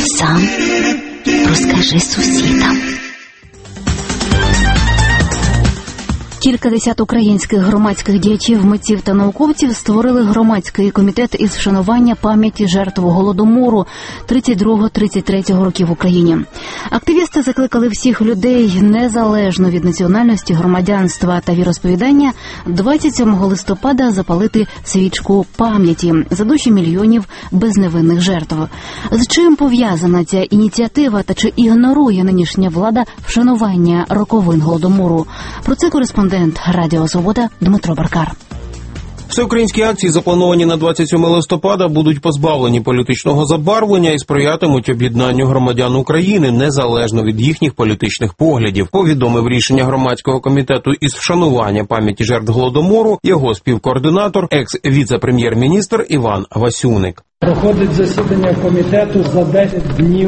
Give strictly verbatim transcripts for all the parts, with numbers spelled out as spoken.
сам розкажи сусідам. Кількадесят українських громадських діячів, митців та науковців створили громадський комітет із вшанування пам'яті жертв Голодомору тридцять другого - тридцять третього років в Україні. Активісти закликали всіх людей, незалежно від національності, громадянства та віросповідання, двадцять сьомого листопада запалити свічку пам'яті за душі мільйонів безневинних жертв. З чим пов'язана ця ініціатива та чи ігнорує нинішня влада вшанування роковин Голодомору? Про це кореспондент Радіо Свобода Дмитро Баркар. Всеукраїнські акції, заплановані на двадцять сьомого листопада, будуть позбавлені політичного забарвлення і сприятимуть об'єднанню громадян України, незалежно від їхніх політичних поглядів, повідомив рішення громадського комітету із вшанування пам'яті жертв Голодомору його співкоординатор, екс-віце-прем'єр-міністр Іван Васюник. Проходить засідання комітету за десять днів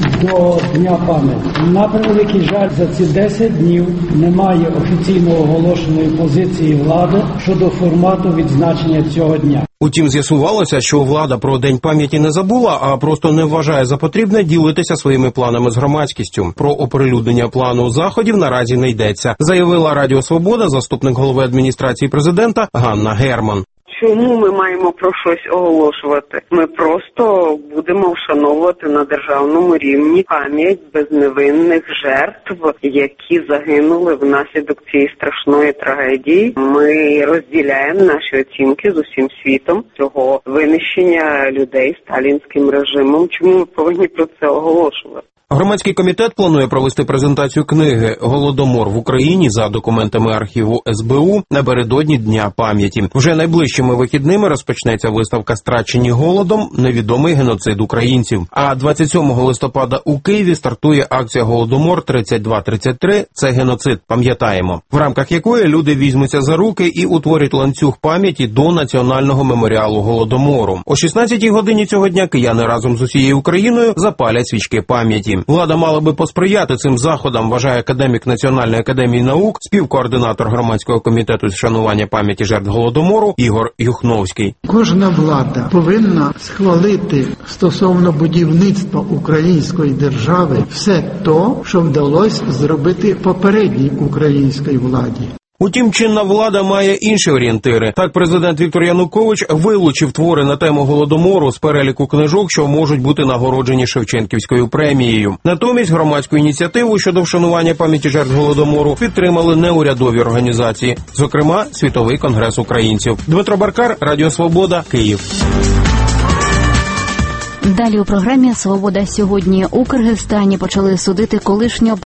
до Дня пам'яті. На превеликий жаль, за ці десять днів немає офіційно оголошеної позиції влади щодо формату відзначення цього дня. Утім, з'ясувалося, що влада про День пам'яті не забула, а просто не вважає за потрібне ділитися своїми планами з громадськістю. Про оприлюднення плану заходів наразі не йдеться, заявила Радіо Свобода заступник голови адміністрації президента Ганна Герман. Чому ми маємо про щось оголошувати? Ми просто будемо вшановувати на державному рівні пам'ять безневинних жертв, які загинули внаслідок цієї страшної трагедії. Ми розділяємо наші оцінки з усім світом цього винищення людей сталінським режимом. Чому ми повинні про це оголошувати? Громадський комітет планує провести презентацію книги «Голодомор в Україні» за документами архіву ес бе у напередодні Дня пам'яті. Вже найближчими вихідними розпочнеться виставка «Страчені голодом. Невідомий геноцид українців». А двадцять сьомого листопада у Києві стартує акція «Голодомор тридцять два тридцять три. Це геноцид. Пам'ятаємо», в рамках якої люди візьмуться за руки і утворять ланцюг пам'яті до Національного меморіалу Голодомору. О шістнадцятій годині цього дня кияни разом з усією Україною запалять свічки пам'яті. Влада мала би посприяти цим заходам, вважає академік Національної академії наук, співкоординатор громадського комітету з вшанування пам'яті жертв Голодомору Ігор Юхновський. Кожна влада повинна схвалити стосовно будівництва української держави все то, що вдалося зробити попередній українській владі. Утім, чинна влада має інші орієнтири. Так, президент Віктор Янукович вилучив твори на тему Голодомору з переліку книжок, що можуть бути нагороджені Шевченківською премією. Натомість громадську ініціативу щодо вшанування пам'яті жертв Голодомору підтримали неурядові організації, зокрема Світовий конгрес українців. Дмитро Баркар, Радіо Свобода, Київ. Далі у програмі «Свобода сьогодні». У Киргизстані почали судити колишнього